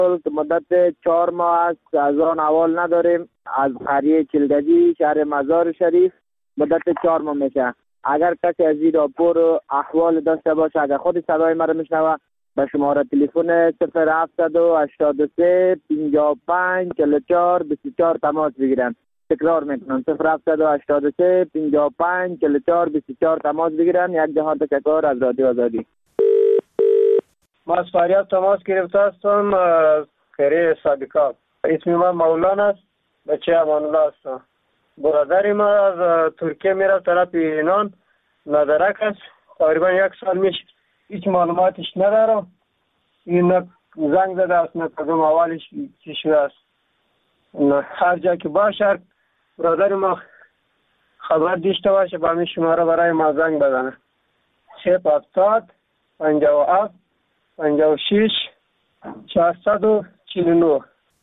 مدت 4 ماه است از آن احوال نداریم. از قریه چلگجی شهر مزار شریف مدت 4 ماه میشه. اگر کسی از این راپور و احوال داشته باشه، اگر خود صدای مرا میشنوه، به شماره تلفن 0783 55 44 24 تماس بگیرن. تکرار میکنم 0783 55 44 24 تماس بگیرن. یک جهان تشکر از رادیو آزادی. ما از فاریاب تماس گرفته هستم از قریه صادقات. اسم من مولانا است، بچه امان الله هستم. برادر ما از ترکیه میره طرف ایران، ندرک است. تقریبا 1 سال میشه، هیچ معلوماتش ندارم. این زنگ زده است، نه کدوم اولش چی شده است. هر جا که باشه برادر ما خبر داشته باشه با همین شماره برای ما زنگ بزنه. 070 57 56 449.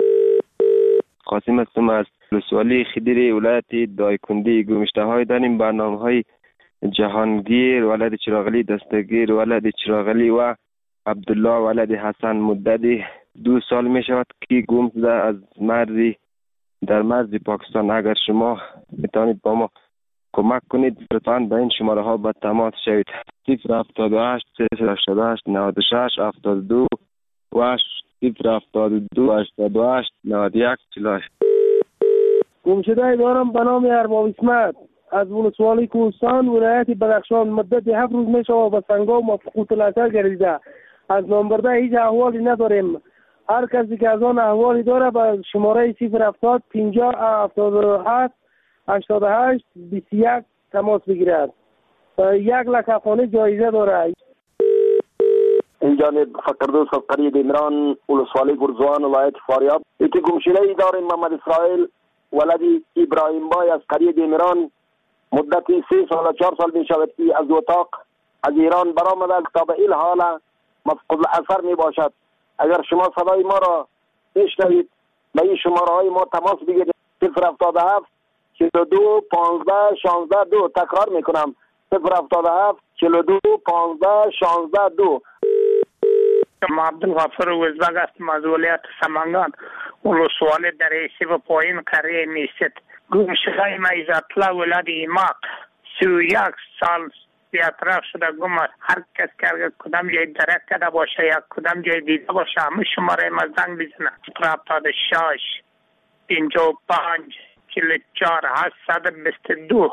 قاسم هستم از ولسوالی خدیر ولایت دایکنده. گمشته های داریم، برنامه های جهانگیر ولد چراغلی دستگیر ولد چراغلی و عبدالله ولد حسن مددی 2 سال می شود که گم شده از مرزی در مرز پاکستان. اگر شما میتونید با ما کمک کنید، لطفاً به این شماره ها با تماس شوید. 078 388 96 72 و 072 88 91 48. گمشده دارم به نام ارباب اسمت از ولسوالی کوهستان ولایت بدخشان. مدت 7 روز می شود به سنگا و مفقود الاثر گردیده. از نامبرده هیچ احوالی نداریم. هر کسی که از آن احوالی داره به شماره 070 50 77 88 21 تماس بگیرد. 1 لک افغانی جایزه داره. این جانب فقردوس از قریه دیمران ولسوالی گرزوان ولایت فاریاب. یکی گمشده ای داریم محمد اسرائیل ولد ابراهیم بای از قریه دیمران. مدت 3 سال و 4 سال می شود که از اتاق از ایران برآمده تا به این حال مفقود الاثر می باشد. اگر شما صدای ما را بشنوید به این شماره های ما تماس بگیرید. 077 42 15 16 2. تکرار میکنم 077 42 15 16 2. ما عبدالغفور وزبگ هستم از ولایت سمنگان ولسوالی دریسی و پایین قریه میست. گمشده ما عزت‌الله ولد ایماق 31 سال بی‌اطراف شده گم است. هر کس که کدام جای درک کرده باشه یا کدام جای دیده باشه همه شماره ما زنگ بزنه. 76 55 44 822.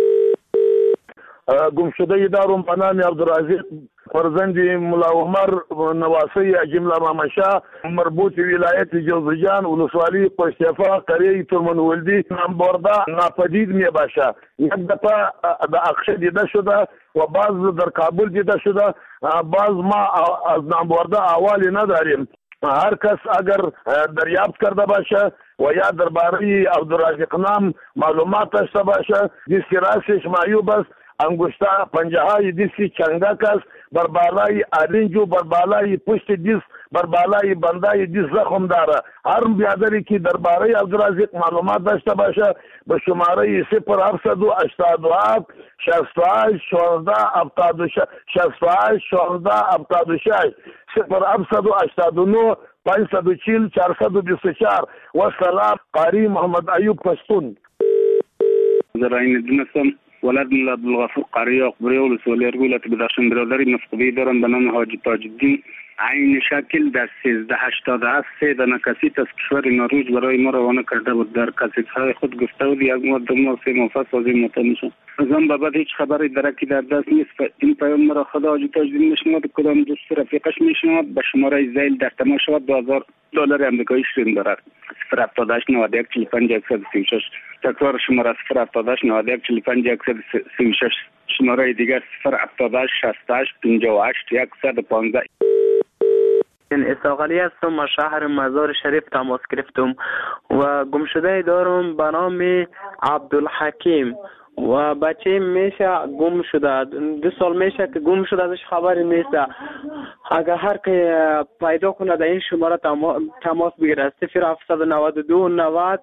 گمشده دارم به نام عبدالعزیز فرزند ملا عمر نواسی جمله مامشا مربوط ولایت جوزجان ولسوالی پشتفا قریه ترمنولدی نامبرده ناپدید می باشه. یک دفعه در اقشه دیده شده و بعض در کابل دیده شده. بعض ما از نامبرده احوالی نداریم. هر کس اگر دریافت کرده باشه و یا درباره عبدالرازق نام معلومات داشته باشه، دیسک راستش معیوب است، انگشته پنجه های دیسکی چنگک است، بر بالای آرنجو بر بالای پشت دیس بر بالای بندای دیس زخم داره. هر بیادری که درباره عبدالرازق معلومات داشته باشه به شماره 0787 68 16 68 16 76 0789 540 424. و سلام قاری محمد ایوب پشتون. زراین دونستم ولد ملا عبدالغفور قریه اقبری ولسوالی ولایت بدخشان. برادری مفقودی دارم به نام حاجی تاج الدین. عین شکل در 1387 3 دانه کسیت از کشور نروژ برای ما روانه کرده بود. در کسیت‌های خود گفته بود یک ماه 2 ماه 3 ماه پس از این مطمئن از آن بابت هیچ خبری درکی در دست نیست. این پیام مرا خدا حاجی تاج الدین میشنود، کدام دوست رفیقش میشنود. به شماره زیل در تماس شود. $2000 آمریکایی شرین دارد. 078 91 45 136. تکرار شماره 078 91 45 136. شماره دیگر 078 68 58 115. اساقلی هستم از شهر مزار شریف تماس گرفتم و گمشده دارم به نام عبدالحکیم و بچه میشه گم شده. 2 سال میشه که گم شده، ازش خبری نیست. اگر هر که پیدا کنه در این شماره تماس بگیره. 0792 90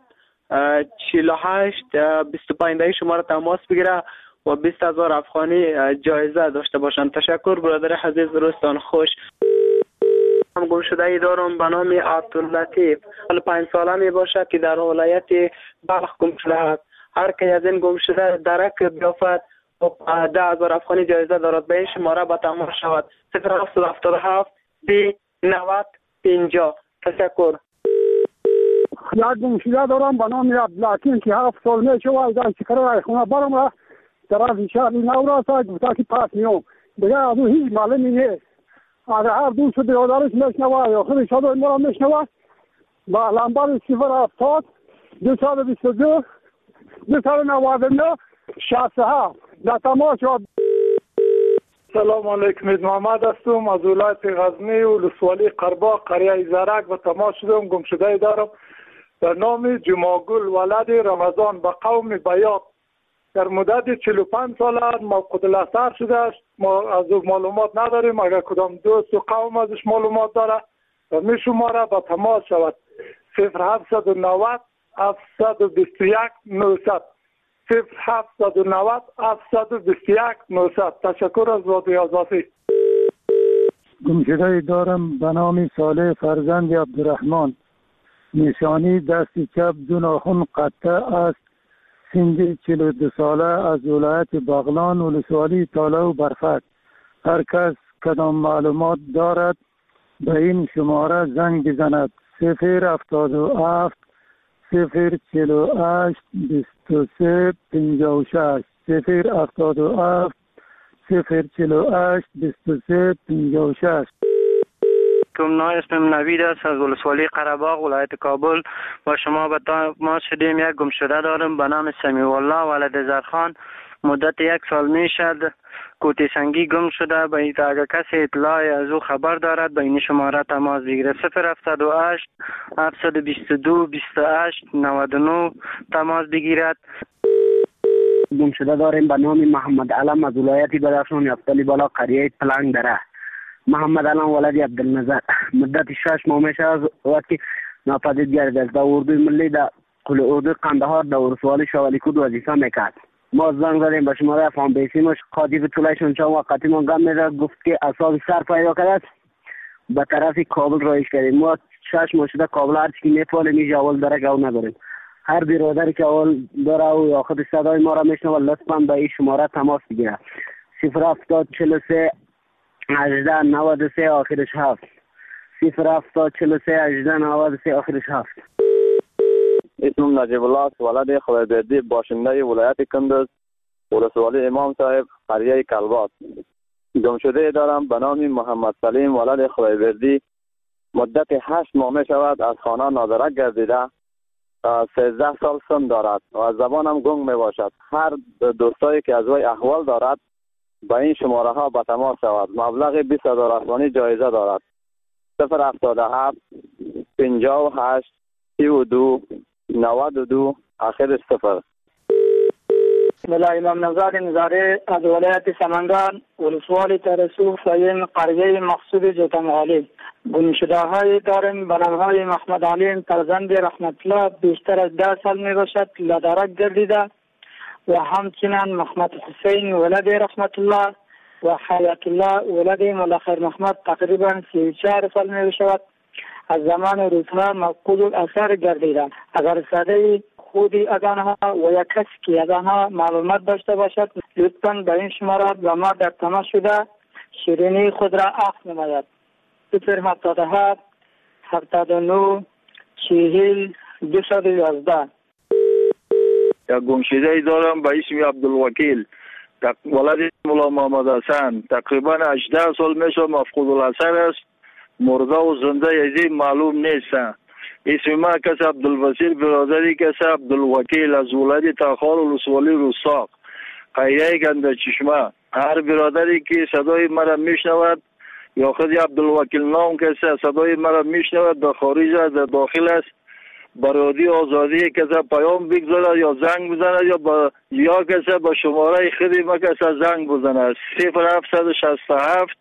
48 25 شماره تماس بگیره و 20000 افغانی جایزه داشته باشند. تشکر برادر عزیز، روزتان خوش. هم گمشده ای دارم به نام عبداللطیف. 5 ساله می باشد که در ولایت بلخ گم شده است. هر که از این گمشده درک بیافت 10,000 افغانی جایزه دارد. به این شماره به تماس شود 0777 30 90 50. تشکر. یک گمشده دارم به نام عبدالحکیم که 7 سال می شود در شکر خونه برم طرف شهر نو را تا که پس میام دیگه از اون هیچ معلومی نیست. اگر هر دوست برادرش میشنوه یا خودش صدای ما را میشنوه با لمبر 070 222 299 67 در تماس شد. سلام علیکم. محمد هستم از ولایت غزنی ولسوالی قرباق قریه زرک به تماس شدم. گمشده دارم به نام جماگل ولد رمضان به قوم بیات در مدت 45 سال موقوت الاثر شده است. ما از او معلومات نداریم. اگر کدام دوست و قوم ازش معلومات داره و می شماره به تماس شود 0790 721 900 0790 721 900. تشکر از رادیوی آزادی. گمشده دارم به نام صالح فرزند عبدالرحمن. نشانی دست چپ دو ناخن قطع است. سن 42 ساله از ولایت بغلان ولسوالی طالع و برفک. هر کس کدام معلومات دارد به این شماره زنگ بزند 077 048 23 56 077 048 23 56. اسمم نوید است از ولسوالی قره‌باغ ولایت کابل. با شما به تماس شدیم. یک گمشده دارم به نام سمیع الله ولد زرخان. مدت 1 سال می شد کوتی سنگی گم شده. به این اگر کسی اطلاعی از او خبر دارد به این شماره تماس بگیرد 078 722 28 99 تماس بگیرد. گمشده داریم به نام محمد علم از ولایت بدخشان یفتلی بالا قریه پلنگ دره. محمد علم ولد عبدالنظر. مدت 6 ماه میشه از وقتی ناپدید گردید. در اردوی ملی در کل اردوی قندهار در ولسوالی شوالیکود وظیفه میکرد. ما زنگ زدیم به شماره افغان بیسیمش قاضی به طولشون چند وقتی ما گم میده گفت که اصاب سر پیدا کرد به طرف کابل رایش کردیم. ما 6 ماه شده کابل هر چی میتوانیم میشه اول درک او نداریم. هر برادری که اول داره او یا خود صدای ما را میشنوه لطفا به این شماره تماس بگیره 070 43 18 93 آخرش 7 070 43 18 93 آخرش 7. اسمم نجیب الله است ولد خدایبردی باشنده ولایت کندز ولسوالی امام صاحب قریه کلبات. گمشده دارم به نام محمد سلیم ولد خدایبردی. مدت 8 ماه می شود از خانه نادرک گردیده. 13 سال سن دارد و از زبانم گنگ می باشد. هر دوستایی که از وی احوال دارد با این شماره ها به تماس شود. مبلغ 20,000 افغانی جایزه دارد 077 58 32 92 آخرش 0. بسم الله. امام نژاد نظاری از ولایت سمنگان ولسوالی ترسو سین قریه مقصود جوتنغالی. گمشده های داریم به نام های محمد علیم فرزند رحمت الله بیشتر از 10 سال می باشد لدرک گردیده و همچنین محمد حسین ولد رحمت الله و حیات الله ولد ملخیر محمد تقریبا 34 سال می باشد از زمان روزها مفقود الاثر گردیدند. اگر صدای خودی از آنها و یک کسی که از آنها معلومات داشته باشد لطفاً به این شماره با ما در تماس شده شیرینی خود را عفو نماید 077 79 40 211. یک گمشده دارم به اسم عبدالوکیل ولد مولا محمد حسن. تقریبا 18 سال میشه مفقود الاثر است. مرده و زنده یزی معلوم نیست. اسم ما کس عبدالبصیر برادری کس عبدالوکیل از ولایت تاخار ولسوالی رستاق قریه گنده چشمه. هر برادری که صدای مرا میشنود یا خود عبدالوکیل نام کسی صدای مرا میشنود در خارج است در داخل است برادی آزادی کسی پیام بگذارد یا زنگ بزند یا کسی با شماره خودی ما کسی زنگ بزند 0767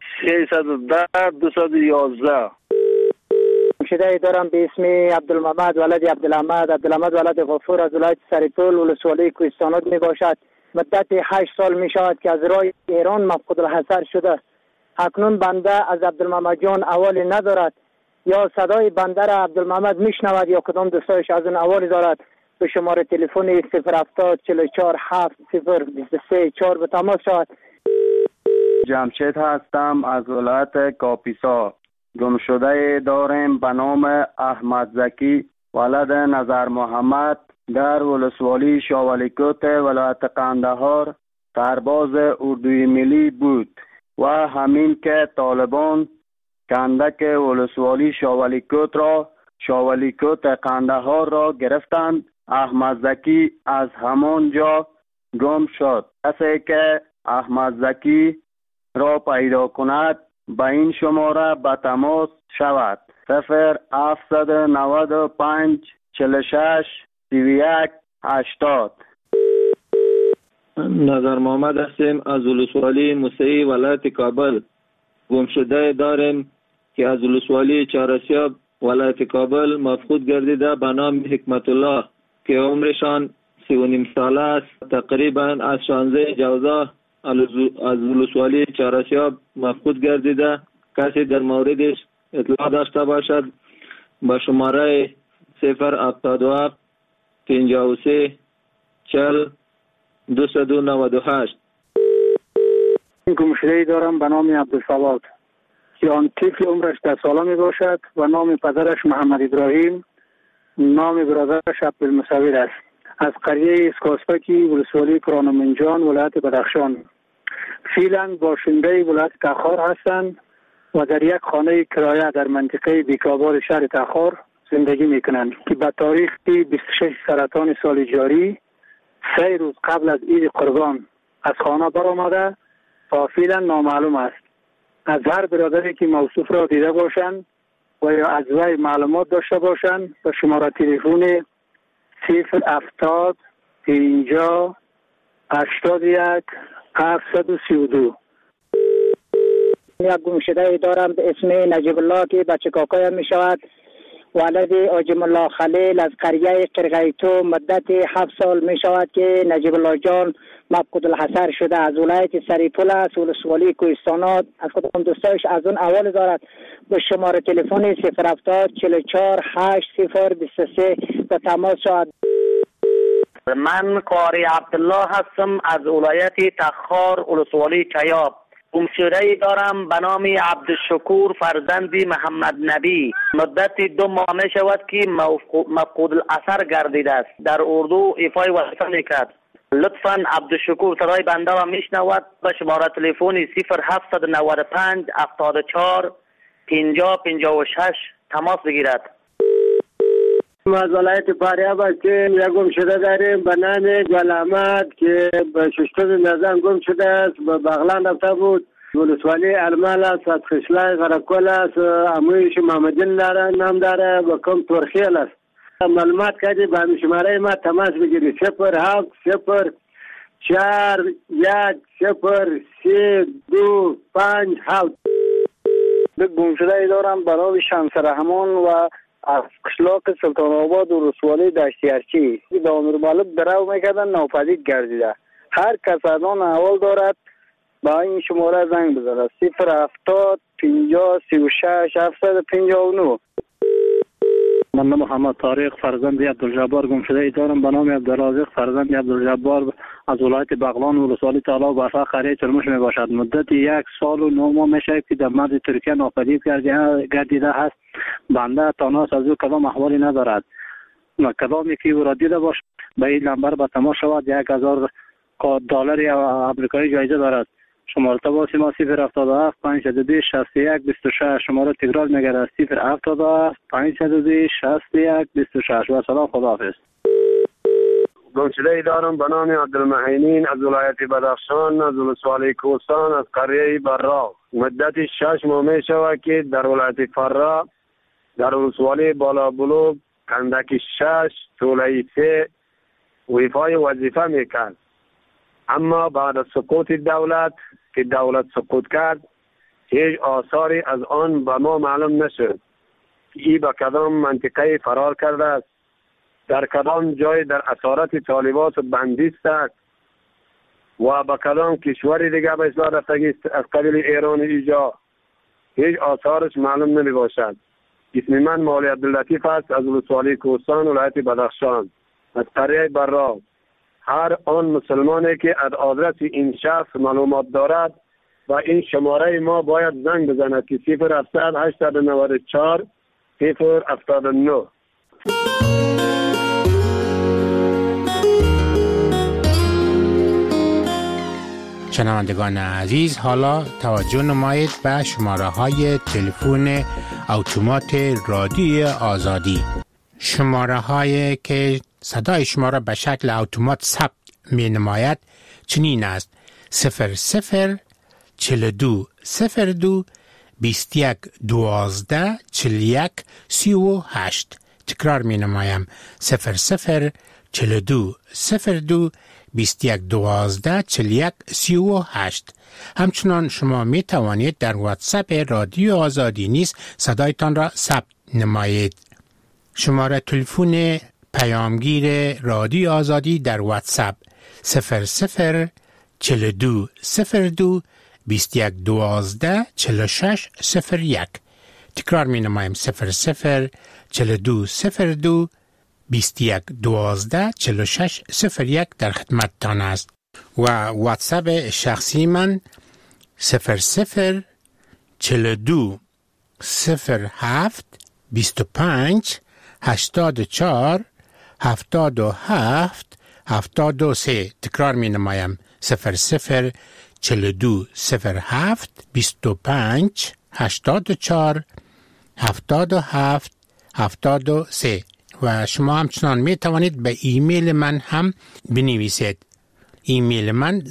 310 211. گمشده دارم به اسم عبدالمحمد ولد عبدالحمد ولد غفور از ولایت سریطول ولسوالی کوهستانات می باشد. مدت 8 سال می شود که از راه ایران مفقود الحضر شده. اکنون بنده از عبدالمحمد جان احوالی ندارد یا صدای بنده را عبدالمحمد میشنود یا کدام دوستایش از اون احوالی دارد، به شماره تلفن 070 44 7 023 4 به تماس شود. جمشید هستم از ولایت کاپیسا. گمشده داریم به نام احمد زکی ولد نظر محمد در ولسوالی شاولیکوت ولایت قندهار سرباز اردوی ملی بود و همین که طالبان کندک ولسوالی شاولیکوت را شاولیکوت قندهار را گرفتند، احمد زکی از همان جا گم شد. کسی که احمد زکی را پیدا کند به این شماره به تماس شود 0795 46 31 80. نظر محمد هستیم از ولسوالی موسعی ولایت کابل. گمشده داریم که از ولسوالی چهارسیاب ولایت کابل مفقود گردیده به نام حکمت الله که عمرشان 39 ساله است. تقریبا از 16 جوزا از ولسوالی چهارسیاب مفقود گردیده. کسی در موردش اطلاع داشته باشد با شماره 077 53 40 298. گمشده‌ای دارم به نام عبدالصواد که آن طفل عمرش 10 ساله می باشد و نام پدرش محمد ابراهیم، نام برادرش عبدالمصور است. از قریه اسکاسپکی ولسوالی کرانمنجان ولایت بدخشان. فعلا باشنده ولایت تخار هستند و در یک خانه کرایه در منطقه بیکابار شهر تخار زندگی می کنند که به تاریخ 26 سرطان سال جاری 3 روز قبل از عید قربان از خانه برآمده و فعلا نامعلوم است. از هر برادری که موصوف را دیده باشند و یا از وی معلومات داشته باشند به شماره تلفن 070 50 81 732. یک گمشده دارم به اسم نجیب الله که بچه کاکایم می شود، ولد آجم الله خلیل از قریه قرغیتو مدت 7 سال می شود که نجیب الله جان مفقود الحصر شده. از ولایت سریپول است، ولسوالی کوهستانات. از کدام دوستایش از اون احوال دارد به شماره تلفن 070 44 8 023 به تماس شود. من قاری عبدالله هستم از ولایت تخار ولسوالی چیاب. گمشده‌ای دارم به نام عبدالشکور فرزند محمد نبی. مدت 2 ماه می شود که مفقود الاثر گردیده است. در اردو ایفای وظیفه میکرد. لطفاً عبدالشکور صدای بنده را میشنود به شماره تلفن 0795 74 50 56 تماس بگیرد. از ولایت فاریاب هستیم. یک گمشده داریم به نام گل احمد که به 6 نظام گم شده است. به بغلان رفته بود. ولسوالی ارمل است، از خشلای غرقل است، امویش محمدین نام داره و کم ترخیل است. معلومات کردی به همین شماره ما تماس بگیری 07 04 1 0 3 2 5 7. گمشده دارم به نام شمس رحمان و از قشلاق سلطان آباد و رسوالی دشتیارچی به امیر مالک درو میکردن ناپدید گردیده. هر کس از آن احوال دارد با این شماره زنگ بزنه 070 50 36 759. من محمد طارق فرزند عبدالجبار گمشده دارم به نام عبدالرازق فرزند عبدالجبار از ولایت بغلان ولسوالی طلا و وفا قریه ترمش می باشد. مدت 1 سال و 9 ماه میشه که در مرز ترکیه ناپدید گردیده است. بنده تاناس از او کدام احوالی ندارد و کدامی که او را دیده باشد به این نمبر به تماس شود. 1000 دلار آمریکایی جایزه دارد. شماره تماس ما 077 502 61 26. شماره تکرار میگردد 077 502 61 26. و سلام، خداحافظ. گمشده دارم به نام عبدالمعینین از ولایت بدخشان از ولسوالی کوهستان از قریه براق. مدت 6 ماه می شود که در ولایت فرا در ولسوالی بالا بلوغ کندک 6 توله 3 ویفای وظیفه میکرد، اما بعد از سقوط دولت که دولت سقوط کرد هیچ آثاری از آن به ما معلوم نشد. ای به کدام منطقه فرار کرده است، در کدام جای در اسارت طالبات بندیست است و به کلام کشوری دیگه به اصلاح رفتگی از قبیل ایران ایجا هیچ آثارش معلوم نمی باشد. اسم من مولی عبداللطیف است از ولسوالی کوهستان ولایت بدخشان از قریه برا. هر آن مسلمانی که از آدرس این شخص معلومات دارد و این شماره ما باید زنگ بزند که 0700 894 079. شنوندگان عزیز، حالا توجه نمایید به شماره های تلفن اتومات رادیوی آزادی. شماره هایی که صدای شما را به شکل اتومات ثبت می نماید چنین است: 00 42 02 21 12 41 38. تکرار می نمایم: 00 42 02 21 12 41 38. همچنان شما می توانید در واتساپ رادیو آزادی نیز صدایتان را ثبت نمایید. شماره تلفن پیامگیر رادیو آزادی در واتساپ 00 42 02 21 12 46 01. تکرار می نمایم: 00 42 02 21 12 46 01 در خدمت تان است. و واتساپ شخصی من 00 42 07 25 84 77 73. تکرار می نمایم: 00 42 07 25 84 77 73. و شما همچنان می توانید به ایمیل من هم بنویسید. ایمیل من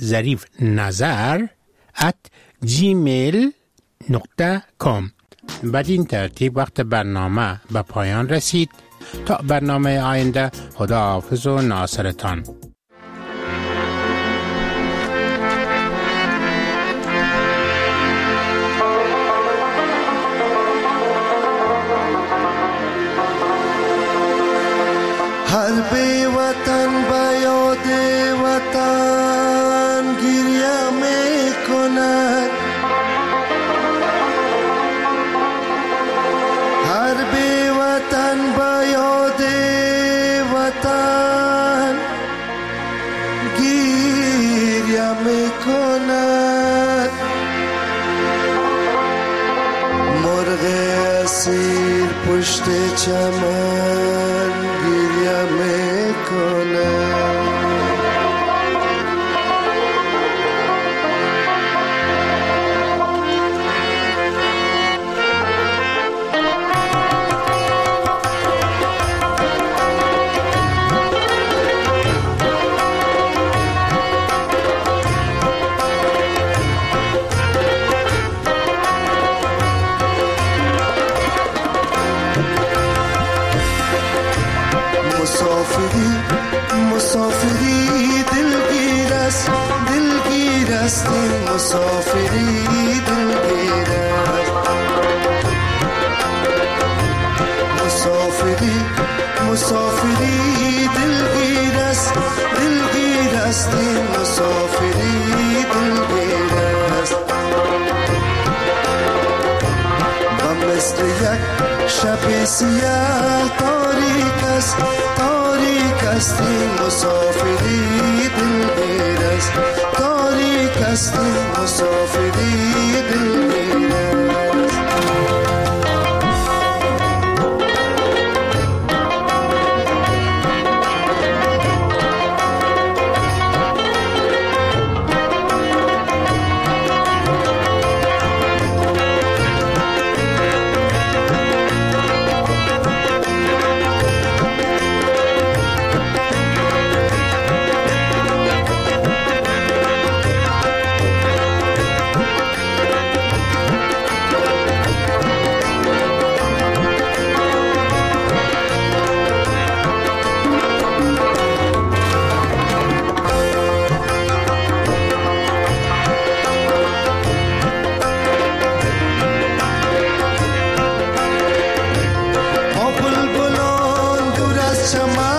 zarifnazar@gmail.com. بدین ترتیب وقت برنامه به پایان رسید. تا برنامه آینده، خداحافظ و ناصرتان. هر بی وطن با یاد وطن گریه می کند، هر بی وطن با یاد وطن گریه می کند. مرغ اسیر پشت چمن گریه می کند. مسافری دلگیر است، دلگیر است، مسافری دلگیر است. مسافری دلگیر است، دلگیر است، مسافری دلگیر است. و مثل یک شب سیاه تاریک است، تاریک است، مسافری دلگیر است، تاریک است، مسافری دلگیر است. Chama